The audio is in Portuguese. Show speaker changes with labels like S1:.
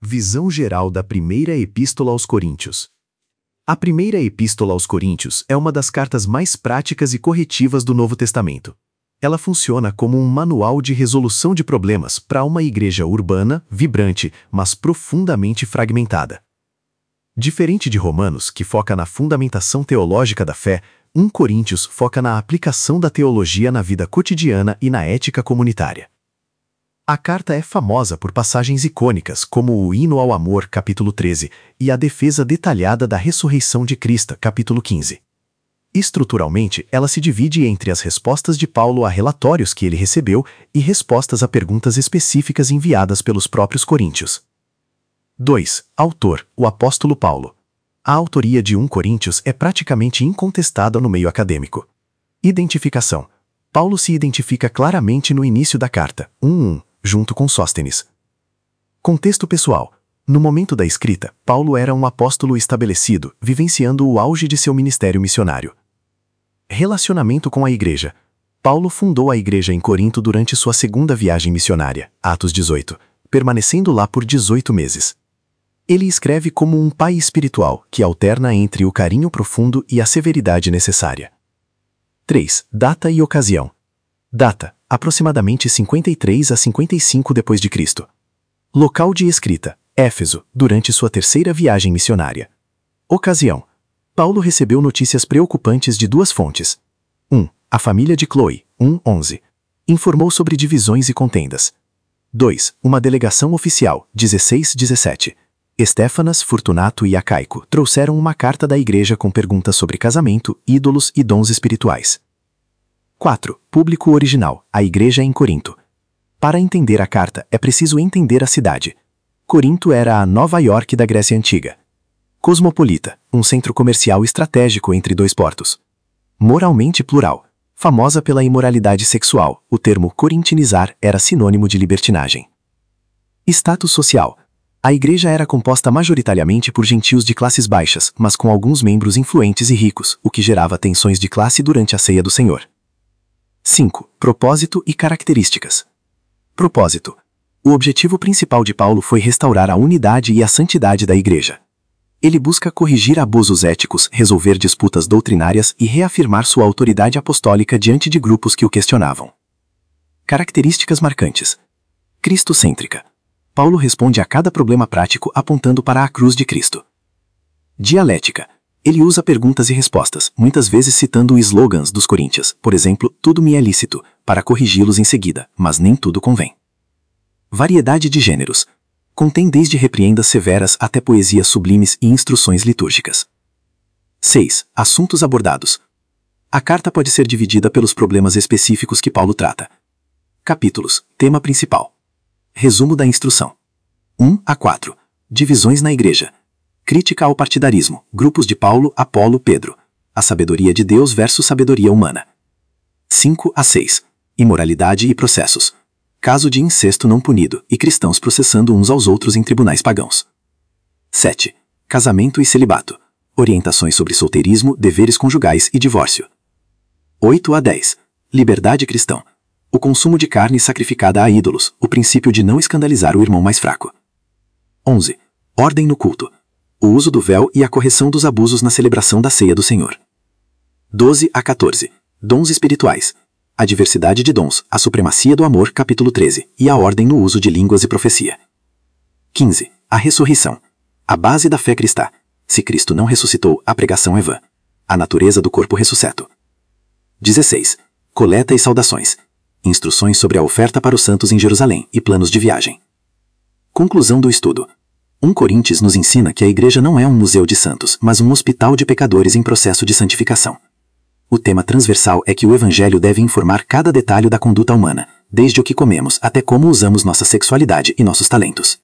S1: Visão geral da Primeira Epístola aos Coríntios. A Primeira Epístola aos Coríntios é uma das cartas mais práticas e corretivas do Novo Testamento. Ela funciona como um manual de resolução de problemas para uma igreja urbana, vibrante, mas profundamente fragmentada. Diferente de Romanos, que foca na fundamentação teológica da fé, 1 Coríntios foca na aplicação da teologia na vida cotidiana e na ética comunitária. A carta é famosa por passagens icônicas, como o Hino ao Amor, capítulo 13, e a defesa detalhada da ressurreição de Cristo, capítulo 15. Estruturalmente, ela se divide entre as respostas de Paulo a relatórios que ele recebeu e respostas a perguntas específicas enviadas pelos próprios coríntios. 2. Autor, o apóstolo Paulo. A autoria de 1 Coríntios é praticamente incontestada no meio acadêmico. Identificação. Paulo se identifica claramente no início da carta, 1:1, junto com Sóstenes. Contexto pessoal. No momento da escrita, Paulo era um apóstolo estabelecido, vivenciando o auge de seu ministério missionário. Relacionamento com a igreja. Paulo fundou a igreja em Corinto durante sua segunda viagem missionária, Atos 18, permanecendo lá por 18 meses. Ele escreve como um pai espiritual, que alterna entre o carinho profundo e a severidade necessária. 3. Data e ocasião. Data, aproximadamente 53 a 55 d.C. Local de escrita, Éfeso, durante sua terceira viagem missionária. Ocasião. Paulo recebeu notícias preocupantes de duas fontes. 1. A família de Cloe, 1:11. Informou sobre divisões e contendas. 2. Uma delegação oficial, 16:17. Estéfanas, Fortunato e Acaico trouxeram uma carta da igreja com perguntas sobre casamento, ídolos e dons espirituais. 4. Público original, a igreja em Corinto. Para entender a carta, é preciso entender a cidade. Corinto era a Nova York da Grécia Antiga. Cosmopolita, um centro comercial estratégico entre dois portos. Moralmente plural, famosa pela imoralidade sexual, o termo corintinizar era sinônimo de libertinagem. Status social. A igreja era composta majoritariamente por gentios de classes baixas, mas com alguns membros influentes e ricos, o que gerava tensões de classe durante a ceia do Senhor. 5. Propósito e características. Propósito. O objetivo principal de Paulo foi restaurar a unidade e a santidade da igreja. Ele busca corrigir abusos éticos, resolver disputas doutrinárias e reafirmar sua autoridade apostólica diante de grupos que o questionavam. Características marcantes. Cristocêntrica. Paulo responde a cada problema prático apontando para a cruz de Cristo. Dialética. Ele usa perguntas e respostas, muitas vezes citando slogans dos coríntios, por exemplo, tudo me é lícito, para corrigi-los em seguida, mas nem tudo convém. Variedade de gêneros. Contém desde repreendas severas até poesias sublimes e instruções litúrgicas. 6. Assuntos abordados. A carta pode ser dividida pelos problemas específicos que Paulo trata. Capítulos. Tema principal. Resumo da instrução. 1-4. Divisões na igreja. Crítica ao partidarismo. Grupos de Paulo, Apolo, Pedro. A sabedoria de Deus versus sabedoria humana. 5-6. Imoralidade e processos. Caso de incesto não punido e cristãos processando uns aos outros em tribunais pagãos. 7. Casamento e celibato. Orientações sobre solteirismo, deveres conjugais e divórcio. 8-10. Liberdade cristã. O consumo de carne sacrificada a ídolos, o princípio de não escandalizar o irmão mais fraco. 11. Ordem no culto. O uso do véu e a correção dos abusos na celebração da ceia do Senhor. 12-14. Dons espirituais. A diversidade de dons, a supremacia do amor, capítulo 13, e a ordem no uso de línguas e profecia. 15. A ressurreição. A base da fé cristã. Se Cristo não ressuscitou, a pregação é vã. A natureza do corpo ressusceto. 16. Coleta e saudações. Instruções sobre a oferta para os santos em Jerusalém e planos de viagem. Conclusão do estudo. 1 Coríntios nos ensina que a igreja não é um museu de santos, mas um hospital de pecadores em processo de santificação. O tema transversal é que o evangelho deve informar cada detalhe da conduta humana, desde o que comemos até como usamos nossa sexualidade e nossos talentos.